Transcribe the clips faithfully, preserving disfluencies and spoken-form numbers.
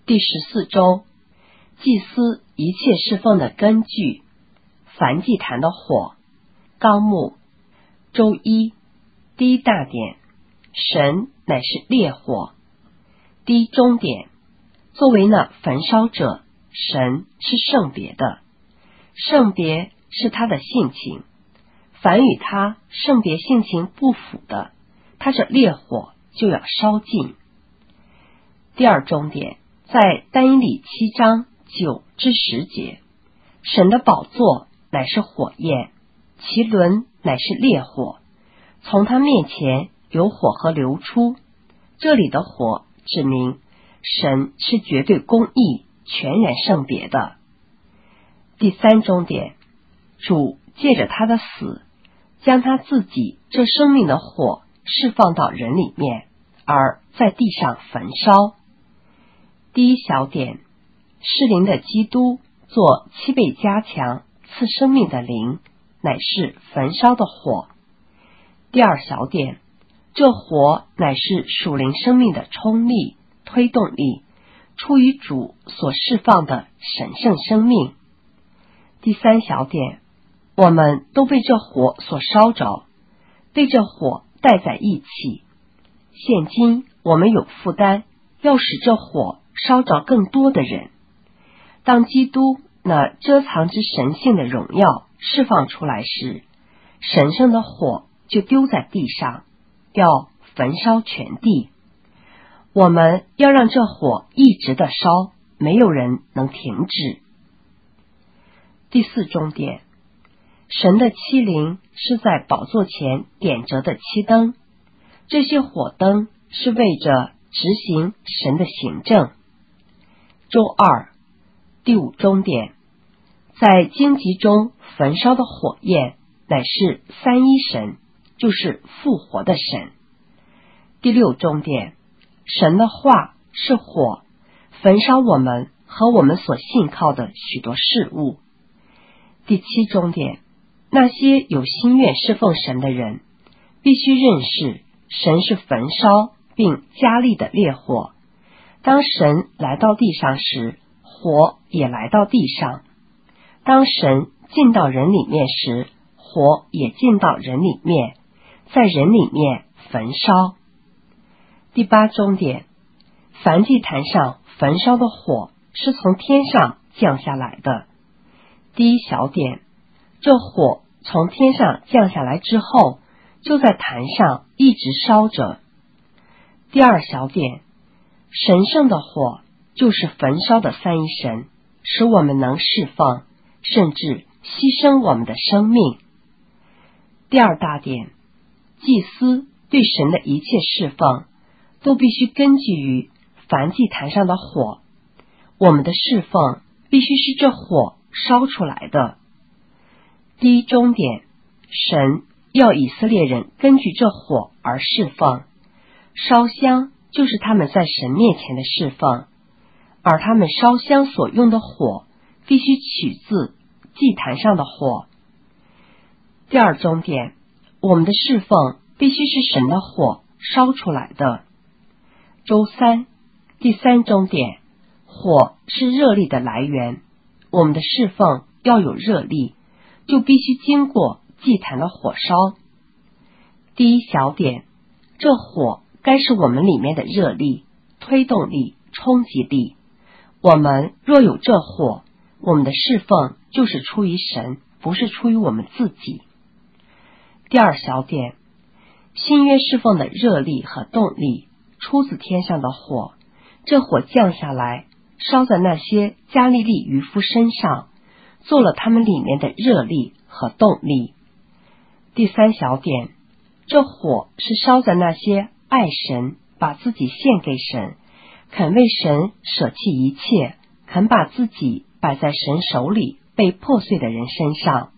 第十四周，祭司一切侍奉的根据，燔祭坛的火。纲目。周一，第一大点，神乃是烈火。第一中点，作为那焚烧者，神是圣别的，圣别是他的性情，凡与他圣别性情不符的，他这烈火就要烧尽。第二中点，在但以理七章九至十节，神的宝座乃是火焰，其轮乃是烈火，从他面前有火河流出。这里的火指明神是绝对公义、全然圣别的。第三中点，主借着他的死，将他自己这生命的火释放到人里面，而在地上焚烧。第一小点，是灵的基督做七倍加强赐生命的灵，乃是焚烧的火。第二小点，这火乃是属灵生命的冲力、推动力，出于主所释放的神圣生命。第三小点，我们都被这火所烧着，被这火带在一起。现今我们有负担，要使这火烧着更多的人。当基督那遮藏之神性的荣耀释放出来时，神圣的火就丢在地上，要焚烧全地。我们要让这火一直的烧，没有人能停止。第四中点，神的七灵是在宝座前点着的七灯，这些火灯是为着执行神的行政。周二，第五中点，在荆棘中焚烧的火焰乃是三一神，就是复活的神。第六中点，神的话是火，焚烧我们和我们所信靠的许多事物。第七中点，那些有心愿侍奉神的人，必须认识神是焚烧并加力的烈火。当神来到地上时，火也来到地上；当神进到人里面时，火也进到人里面，在人里面焚烧。第八中点，燔祭坛上焚烧的火是从天上降下来的。第一小点，这火从天上降下来之后，就在坛上一直烧着。第二小点，神圣的火就是焚烧的三一神，使我们能释放，甚至牺牲我们的生命。第二大点，祭司对神的一切释放都必须根据于燔祭坛上的火，我们的释放必须是这火烧出来的。第一中点，神要以色列人根据这火而释放，烧香就是他们在神面前的释放，而他们烧香所用的火必须取自祭坛上的火。第二中点，我们的释放必须是神的火烧出来的。周三，第三中点，火是热力的来源，我们的释放要有热力，就必须经过祭坛的火烧。第一小点，这火该是我们里面的热力、推动力、冲击力。我们若有这火，我们的释放就是出于神，不是出于我们自己。第二小点，新约侍奉的热力和动力出自天上的火，这火降下来，烧在那些加利利渔夫身上，做了他们里面的热力和动力。第三小点，这火是烧在那些爱神、把自己献给神、肯为神舍弃一切、肯把自己摆在神手里被破碎的人身上。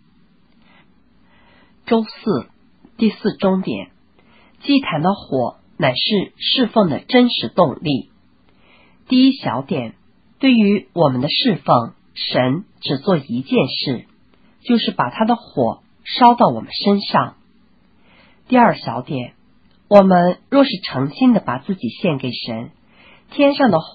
周四，第四中点，祭坛的火乃是侍奉的真实动力。第一小点，对于我们的侍奉，神只做一件事，就是把他的火烧到我们身上。第二小点，我们若是诚心的把自己献给神，天上的火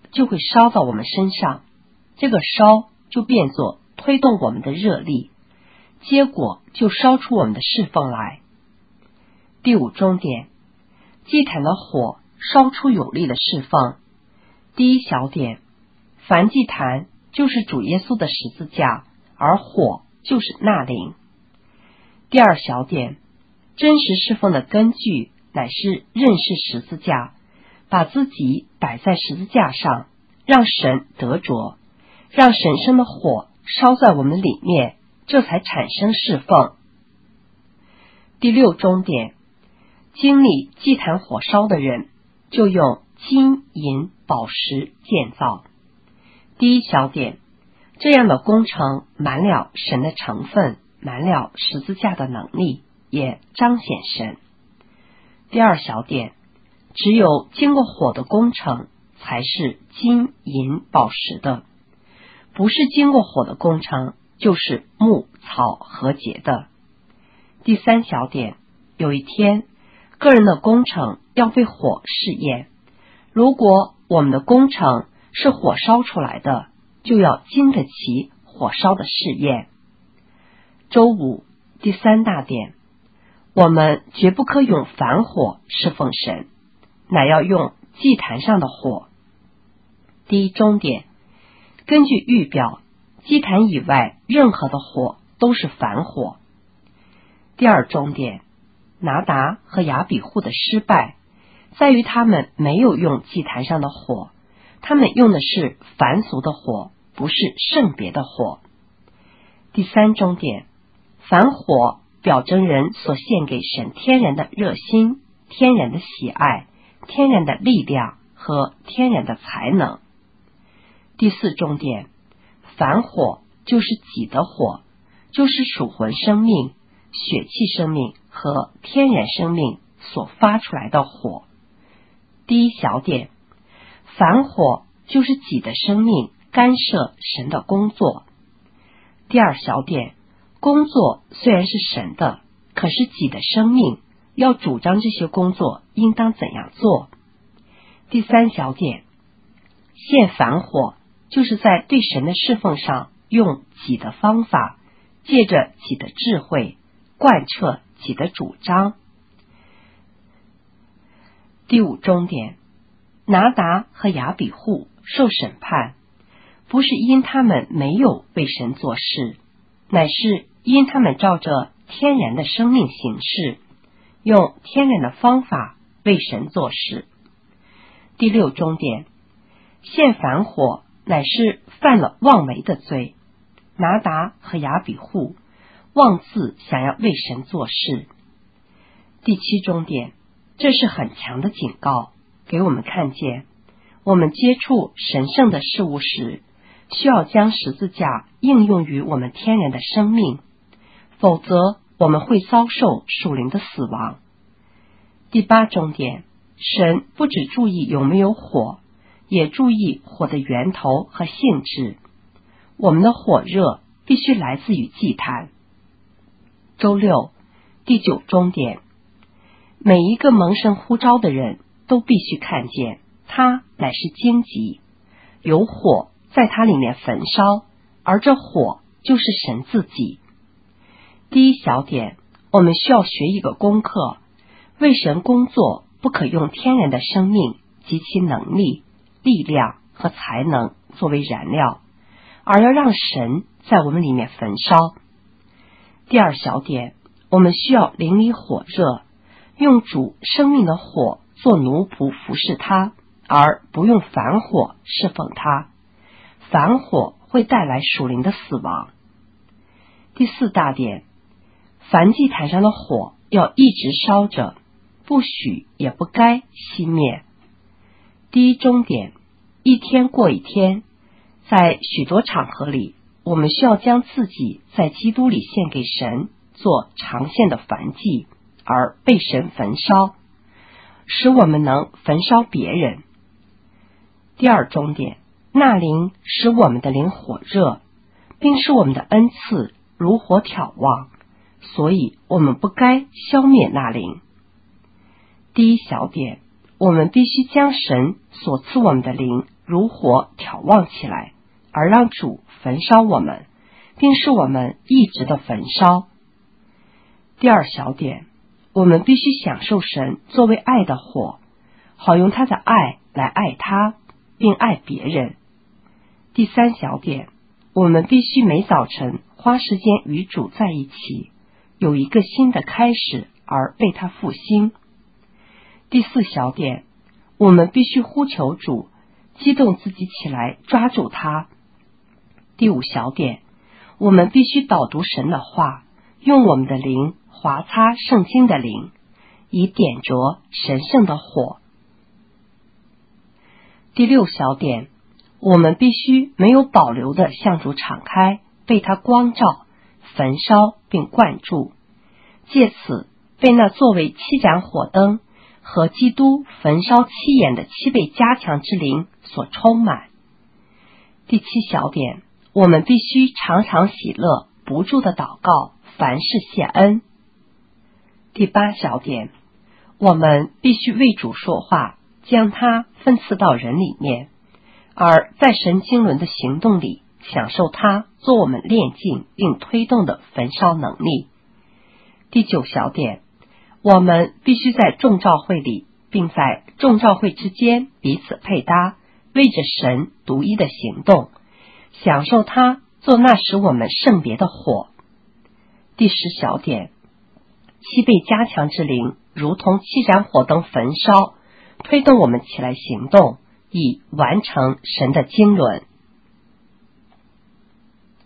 就会烧到我们身上，这个烧就变作推动我们的热力，结果就烧出我们的侍奉来。第五中点，祭坛的火烧出有力的侍奉。第一小点，燔祭坛就是主耶稣的十字架，而火就是纳灵。第二小点，真实侍奉的根据乃是认识十字架，把自己摆在十字架上，让神得着，让神圣的火烧在我们里面，这才产生侍奉。第六中点，经历祭坛火烧的人，就用金银宝石建造。第一小点，这样的工程满了神的成分，满了十字架的能力，也彰显神。第二小点，只有经过火的工程才是金银宝石的，不是经过火的工程就是木草和结的。第三小点，有一天个人的工程要被火试验，如果我们的工程是火烧出来的，就要经得起火烧的试验。周五第三大点，我们绝不可用凡火侍奉神，乃要用祭坛上的火。第一中点，根据预表，祭坛以外任何的火都是凡火。第二中点，拿达和亚比户的失败在于他们没有用祭坛上的火，他们用的是凡俗的火，不是圣别的火。第三中点，凡火表征人所献给神天然的热心、天然的喜爱、天然的力量和天然的才能。第四中点，凡火就是己的火，就是属魂生命、血气生命和天然生命所发出来的火。第一小点，凡火就是己的生命干涉神的工作。第二小点，工作虽然是神的，可是己的生命要主张这些工作应当怎样做。第三小点，献凡火就是在对神的侍奉上用己的方法，借着己的智慧贯彻己的主张。第五中点，拿达和亚比户受审判，不是因他们没有为神做事，乃是因他们照着天然的生命行事，用天然的方法为神做事。第六中点，献凡火乃是犯了妄为的罪，拿达和亚比户妄自想要为神做事。第七中点，这是很强的警告，给我们看见我们接触神圣的事物时，需要将十字架应用于我们天然的生命，否则我们会遭受属灵的死亡。第八中点，神不只注意有没有火，也注意火的源头和性质。我们的火热必须来自于祭坛。周六第九中点，每一个蒙神呼召的人都必须看见他乃是荆棘，有火在它里面焚烧，而这火就是神自己。第一小点，我们需要学一个功课，为神工作不可用天然的生命及其能力、力量和才能作为燃料，而要让神在我们里面焚烧。第二小点，我们需要灵里火热，用主生命的火做奴仆服侍他，而不用凡火侍奉他。凡火会带来属灵的死亡。第四大点，燔祭坛上的火要一直烧着，不许也不该熄灭。第一中点，一天过一天，在许多场合里，我们需要将自己在基督里献给神，做长线的燔祭，而被神焚烧，使我们能焚烧别人。第二中点，那灵使我们的灵火热，并使我们的恩赐如火挑旺，所以我们不该消灭那灵。第一小点，我们必须将神所赐我们的灵如火挑旺起来，而让主焚烧我们，并使我们一直的焚烧。第二小点，我们必须享受神作为爱的火，好用他的爱来爱他，并爱别人。第三小点，我们必须每早晨花时间与主在一起，有一个新的开始而被他复兴。第四小点，我们必须呼求主，激动自己起来抓住他。第五小点，我们必须导读神的话，用我们的灵划擦圣经的灵，以点着神圣的火。第六小点，我们必须没有保留的向主敞开，被他光照、焚烧并灌注，借此被那作为七盏火灯和基督焚烧七眼的七倍加强之灵所充满。第七小点，我们必须常常喜乐，不住的祷告，凡事谢恩。第八小点，我们必须为主说话，将它分赐到人里面，而在神经纶的行动里享受它做我们炼净并推动的焚烧能力。第九小点，我们必须在众召会里并在众召会之间彼此配搭，为着神独一的行动，享受它做那使我们圣别的火。第十小点，七倍加强之灵如同七盏火灯焚烧，推动我们起来行动，以完成神的经纶。